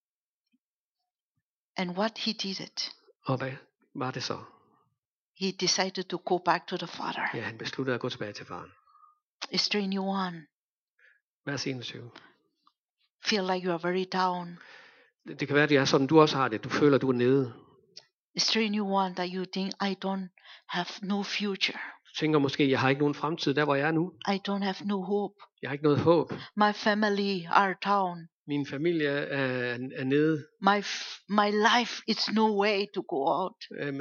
A: And what he did it,
B: Og hvad var det så?
A: he decided to go back to the father.
B: Ja, han besluttede at gå tilbage til faren.
A: It's 21.
B: Vers 21.
A: Feel like you are very down.
B: Det kan være, at det er sådan, du også har det. Du føler, du er nede.
A: It's 21 that you think, I don't have no future.
B: Du tænker måske, jeg har ikke nogen fremtid der, hvor jeg er nu.
A: I don't have no hope.
B: Jeg har ikke noget håb.
A: My family are down.
B: Min familie er nede.
A: My life, it's no way to go out.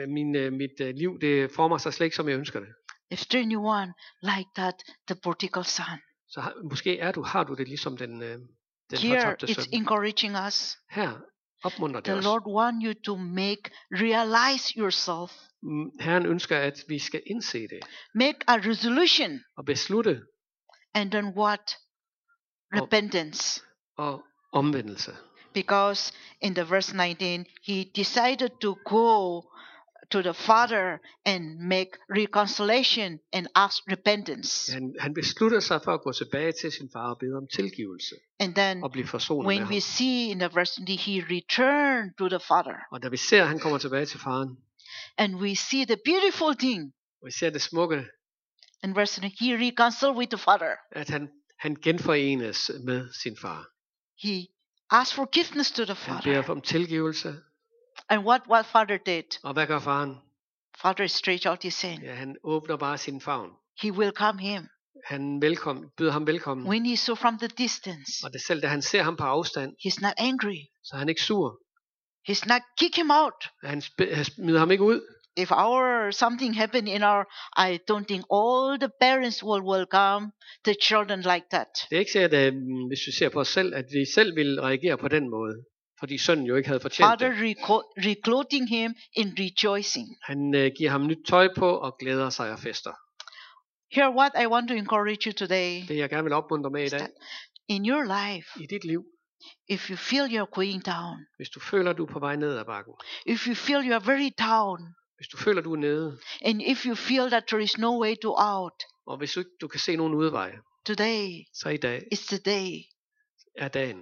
B: Mit liv, det former sig slet ikke, som jeg ønsker det.
A: It's 21 like that, the prodigal son.
B: Så måske har du det ligesom den
A: Here,
B: fortabte
A: it's
B: søn.
A: encouraging us.
B: Her opmuntrer det
A: The
B: os.
A: Lord wants you to realize yourself.
B: Herren ønsker, at vi skal indse det.
A: Make a resolution.
B: Og beslutte
A: And then what? Repentance.
B: og omvendelse.
A: Because in the verse 19, he decided to go to the Father and make reconciliation and ask repentance.
B: Han beslutter sig for at gå tilbage til sin far og bede om tilgivelse.
A: And then
B: Og blive forsonet med
A: when
B: ham.
A: we see in the verse 20, he returned to the Father.
B: Og da vi ser, at han kommer tilbage til faren,
A: And we see the beautiful thing.
B: og vi ser det smukke,
A: In verse 20, he reconciled with the Father.
B: at han genforenes med sin far.
A: He asked forgiveness to the
B: Han beder
A: Father.
B: om tilgivelse.
A: And what Father did?
B: Og hvad gør faren?
A: Father stretched out his hand.
B: Ja, han åbner bare sin favn.
A: He welcomed him.
B: Han byder ham velkommen.
A: When he saw from the distance,
B: Og det selv, da han ser ham på afstand,
A: he's not angry.
B: så er han ikke sur.
A: He's not kick him out.
B: Han smider ham ikke ud.
A: If something happened in I don't think all the parents will welcome the children like that.
B: Det er ikke sikkert, at hvis vi ser på os selv, at vi selv vil reagere på den måde. Fordi sønnen jo ikke havde fortjent
A: Father
B: det.
A: reclothing him in rejoicing.
B: Han giver ham nyt tøj på og glæder sig og fester.
A: Here what I want to encourage you today.
B: Det jeg gerne vil opmuntre med i dag.
A: In your life,
B: I dit liv.
A: if you feel you're going down,
B: Hvis du føler, du er på vej ned ad bakken.
A: if you feel you're very down,
B: Hvis du føler, du er nede.
A: and if you feel that there is no way to out,
B: Og hvis du kan se nogen udvej.
A: today
B: Så i dag
A: is the day.
B: er dagen.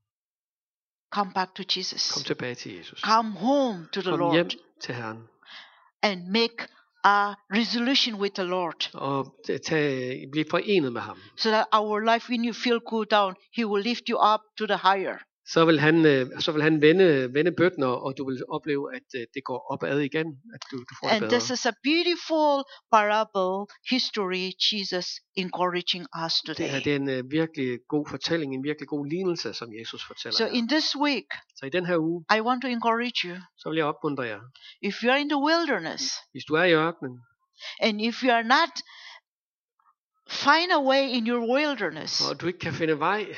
A: Come back to Jesus.
B: Kom tilbage til Jesus.
A: Come home to the
B: Kom
A: Lord
B: hjem til Herren.
A: and make a resolution with the Lord,
B: Og bliv forenet med ham.
A: so that our life, when you feel cool down, He will lift you up to the higher.
B: Så vil han vende bøtten, og du vil opleve, at det går opad igen. At du får det
A: And
B: bedre.
A: this is a beautiful parable history Jesus encouraging us
B: Det her
A: today.
B: det er en virkelig god fortælling, en virkelig god lignelse, som Jesus fortæller
A: So
B: her.
A: in this week,
B: Så i den her uge,
A: I want to encourage you.
B: så vil jeg opmuntre jer.
A: If you are in the wilderness
B: Hvis du er i ørkenen,
A: and if you are not find a way in your wilderness,
B: og du ikke kan finde vej,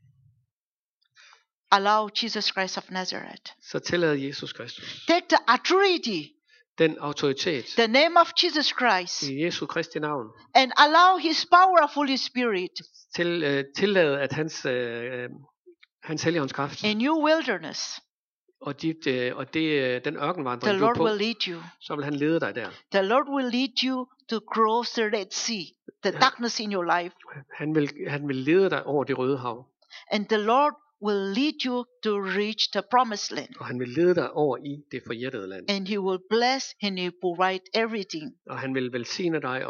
A: allow Jesus Christ of Nazareth.
B: så tillad Jesus Kristus.
A: Take the authority,
B: Den autoritet
A: the name of Jesus Christ,
B: i Jesu Kristi navn.
A: and allow His power of Holy Spirit
B: Tillade, at hans helligånds kraft
A: in your wilderness.
B: og den
A: The
B: ørkenvandring, du er
A: Lord
B: på,
A: will lead you.
B: så vil han lede dig der.
A: The Lord will lead you to cross the Red Sea, the darkness in your life.
B: Han vil lede dig over det røde hav,
A: And the Lord will lead you to reach the promised land.
B: og han vil lede dig over i det forjættede land.
A: And He will bless and He will provide everything.
B: Og han vil velsigne dig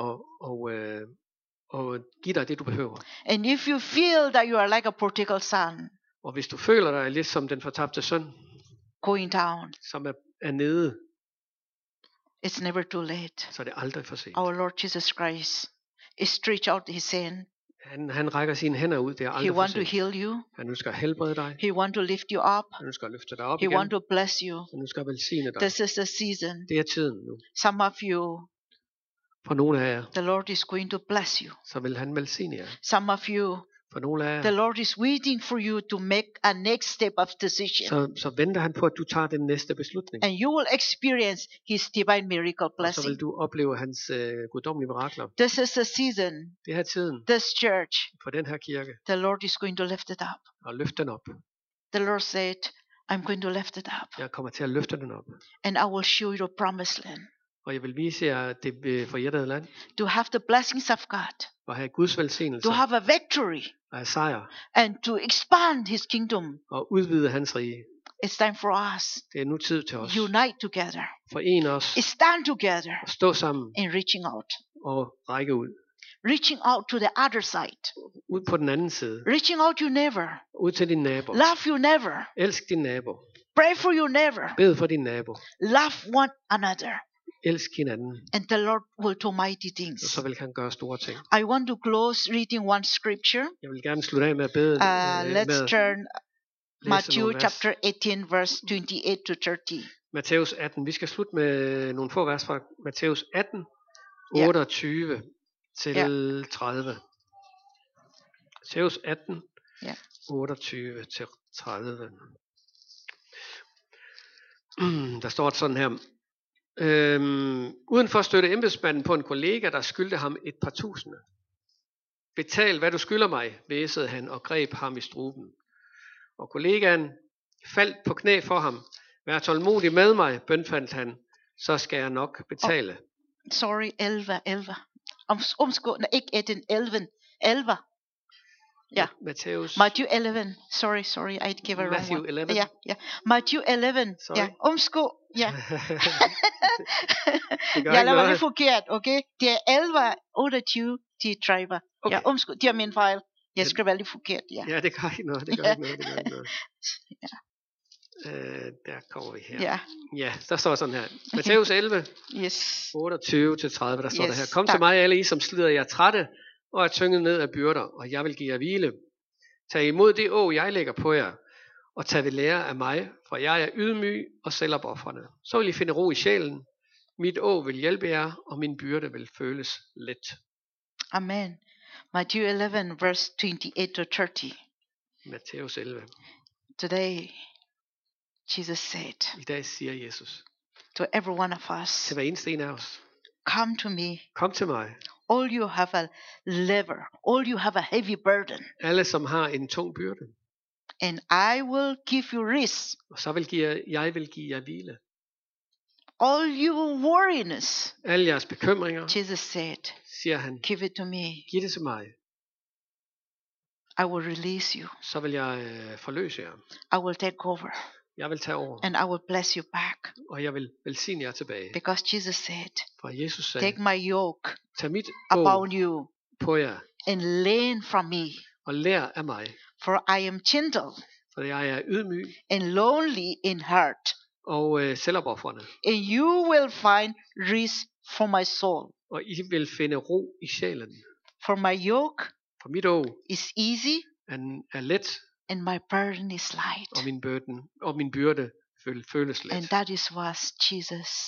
B: og give dig det, du behøver.
A: And if you feel that you are like a prodigal son
B: Og hvis du føler dig lidt som den fortabte søn,
A: going down,
B: som er nede,
A: it's never too late.
B: så er det aldrig for sent.
A: Our Lord Jesus Christ is stretch out His hand.
B: Han rækker sine hænder ud, det er
A: He
B: aldrig for
A: want to
B: sent.
A: heal you.
B: Han ønsker at helbrede dig.
A: He want to lift you up.
B: Han ønsker at løfte dig op
A: He
B: igen.
A: want to bless you.
B: Han ønsker at velsigne dig.
A: This is the season.
B: Det er tiden nu.
A: Some of you,
B: For nogle af jer,
A: the Lord is going to bless you.
B: så vil han velsigne jer.
A: Some of you,
B: For nogle af
A: the
B: jer,
A: Lord is waiting for you to make a next step of decision.
B: så venter han på, at du tager den næste beslutning.
A: And you will experience His divine miracle
B: Og så
A: blessing.
B: vil du opleve hans guddommelige mirakler.
A: This is the season.
B: Det her tiden
A: This church,
B: for den her kirke.
A: the Lord is going to lift it up.
B: Og løft den op.
A: The Lord said, I'm going to lift it up.
B: Jeg kommer til at løfte den op.
A: And I will show you the promised land.
B: Og jeg vil vise jer det forjættede land.
A: To have the blessings of God.
B: Og have Guds velsignelse.
A: To have a victory.
B: Og have sejr.
A: And to expand His kingdom.
B: Og udvide hans rige.
A: It's time for us.
B: Det er nu tid til os.
A: Unite together.
B: Foren os.
A: Stand together.
B: Og stå sammen.
A: In reaching out.
B: Og række ud.
A: Reaching out to the other side.
B: Ud på den anden side.
A: Reaching out your neighbor.
B: Ud til din nabo.
A: Love your neighbor.
B: Elsk din nabo.
A: Pray for your neighbor.
B: Bed for din nabo.
A: Love one another.
B: Elsk hinanden.
A: And the Lord will do mighty things.
B: Og så vil han gøre store ting.
A: I want to close reading one scripture.
B: Jeg vil gerne slutte af med at bede.
A: Let's turn Matthew
B: nogle vers.
A: chapter 18 verse 28 to 30.
B: Matthæus 18. Vi skal slutte med nogle få vers fra Matthæus 18,
A: Ja.
B: 28 til 30. Matthæus 18,
A: Ja.
B: 28 til 30. Der står sådan her. Udenfor støtte embedsmanden på en kollega, der skyldte ham et par tusinde. Betal, hvad du skylder mig, væsede han og greb ham i struben. Og kollegaen faldt på knæ for ham. Vær tålmodig med mig, bønfaldt han, så skal jeg nok betale.
A: Sorry, 11. Ikke 18, 11. Ja.
B: Matthæus.
A: Matthew 11. Sorry, I gave a wrong
B: Matthew
A: one.
B: 11.
A: Ja. Matthew 11.
B: Sorry.
A: Ja, ja.
B: Det gør
A: Jeg
B: ikke
A: laver
B: noget.
A: lidt forkert, okay? Det er 11, 28 til 30.
B: Okay.
A: Ja, det er min fejl. Jeg skriver lidt forkert, ja.
B: Ja, det gør ikke noget. Det gør
A: Ja.
B: ikke noget. Der kommer vi her.
A: Ja.
B: Ja, der står sådan her. Matthæus 11,
A: Yes.
B: 28 til 30, der står
A: Yes,
B: der her. Kom
A: tak.
B: til mig, alle I, som slider jer trætte og er tynget ned af byrder, og jeg vil give jer hvile. Tag imod det åg, jeg lægger på jer, og tag ved lære af mig, for jeg er ydmyg og selvopofrende. Så vil I finde ro i sjælen. Mit åg vil hjælpe jer, og min byrde vil føles let.
A: Amen. Matthew 11, verse 28 to 30.
B: Matthæus 11.
A: Today, Jesus said
B: I dag siger Jesus
A: to every one of us,
B: til hver eneste en af os.
A: come to me,
B: Kom til mig,
A: all you have a labor, all you have a heavy burden,
B: alle som har en tung byrde,
A: and I will give you rest.
B: og så jeg vil give jer hvile.
A: All your worriness,
B: Alle jeres bekymringer,
A: Jesus said,
B: siger han,
A: give it to me.
B: giv det til mig,
A: I will release you.
B: så vil jeg forløse jer.
A: I will take over,
B: Jeg vil tage over,
A: and I will bless you back.
B: og jeg vil velsigne jer tilbage.
A: Because Jesus said,
B: For Jesus sagde,
A: take my yoke
B: tag mit åg
A: upon you
B: på jer,
A: and learn from me.
B: og lær af mig,
A: For I am gentle
B: for jeg er ydmyg
A: and lonely in heart,
B: og selvopoffrende,
A: and you will find rest for my soul.
B: og I vil finde ro i sjælen.
A: For my yoke
B: For mit åg
A: is easy
B: er let,
A: and my burden is light.
B: og min byrde føles
A: And
B: let.
A: that is what Jesus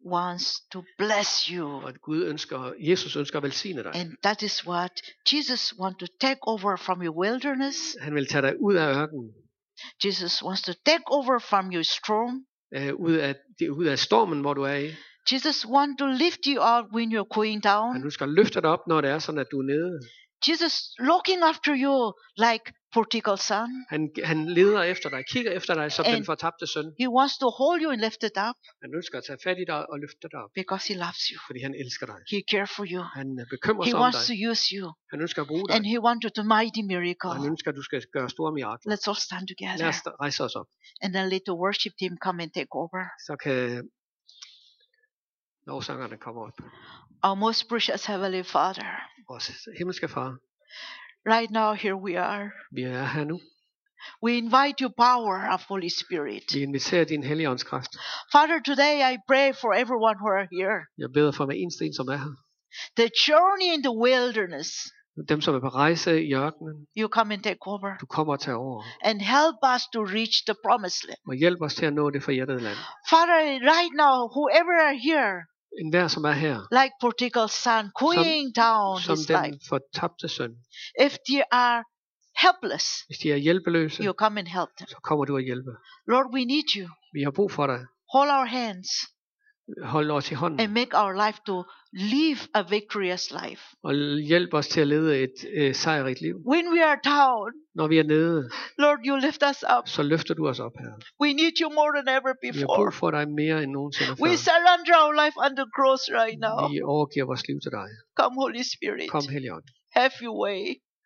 A: wants to bless you.
B: Og at Jesus ønsker at velsigne dig.
A: And that is what Jesus wants to take over from your wilderness.
B: Han vil tage dig ud af ørkenen.
A: Jesus wants to take over from your storm.
B: Ud af stormen, hvor du er i.
A: Jesus wants to lift you up when you're going down.
B: Han ønsker at løfte dig op, når det er sådan, at du er nede.
A: Jesus looking after you like prodigal son.
B: Han leder efter dig, kigger efter dig som den fortabte søn.
A: He wants to hold you and lift it up.
B: Han ønsker at tage fat i dig og løfte dig op.
A: Because he loves you.
B: Fordi han elsker dig.
A: He cares for you.
B: Han bekymrer
A: He
B: sig om
A: wants
B: dig.
A: to use you.
B: Han ønsker at bruge dig.
A: And he wants to do mighty miracle.
B: Og han ønsker, at du skal gøre store mirakler.
A: Let's all stand together.
B: Lad os rejse os op.
A: And then let the worship team come and take over.
B: Så kan lovsangerne komme op.
A: Our most precious Heavenly Father.
B: Vores himmelske far.
A: Right now, here we are.
B: Vi er her nu.
A: We invite your power of Holy Spirit.
B: Vi inviterer din Helligåndskraft.
A: Father, today I pray for everyone who are here.
B: Jeg beder for hver eneste en, som er her.
A: The journey in the wilderness.
B: Dem, som er på rejse i ørkenen.
A: You come and take over.
B: Du kommer og tager over.
A: And help us to reach the promised land.
B: Og hjælp os til at nå det forjættede land.
A: Father, right now, whoever are here.
B: Enhver, som er her.
A: Like prodigal son, going down
B: som
A: his
B: den
A: life.
B: fortabte søn.
A: If they are helpless.
B: Hvis de er hjælpeløse.
A: You come and help them.
B: Så kommer du og hjælper.
A: Lord, we need you.
B: Vi har brug for dig.
A: Hold our hands.
B: Hold os i hånden.
A: And make our life to live a victorious life.
B: Og hjælp os til at lede et sejrigt liv.
A: When we are down,
B: når vi er nede,
A: Lord, you lift us up.
B: Så løfter du os op her.
A: We need you more than ever before.
B: Vi har brug for dig mere end nogensinde før.
A: We surrender our life on the cross right now.
B: Vi overgiver vores liv til dig.
A: Come, Holy Spirit.
B: Kom, Helligånd.
A: Have your way.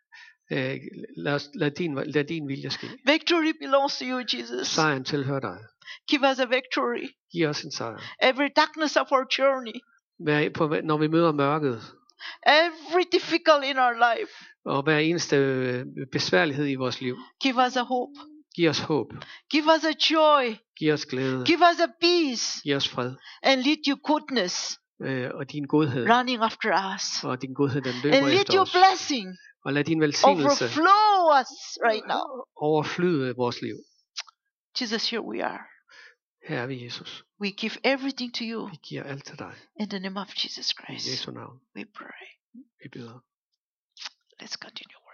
B: Lad din vilje ske.
A: Victory belongs to you, Jesus.
B: Sejren tilhører dig.
A: Give us a victory.
B: Giv os en sejr.
A: Every darkness of our journey.
B: Når vi møder mørket.
A: Every difficult in our life.
B: Og hver eneste besværlighed i vores liv.
A: Give us a hope.
B: Giv os håb.
A: Give us a joy.
B: Giv os glæde.
A: Give us a peace.
B: Giv os fred.
A: And let your goodness.
B: Og din godhed.
A: Running after us.
B: Og din godhed, den løber
A: and let
B: efter
A: your
B: os.
A: blessing.
B: Og lad din velsignelse
A: overflow us right now.
B: Overflyde vores liv.
A: Jesus, here we are.
B: Her er vi, Jesus.
A: We give everything to you.
B: Vi giver alt til dig.
A: In the name of Jesus Christ.
B: I Jesu navn.
A: We pray.
B: Vi beder.
A: Let's continue.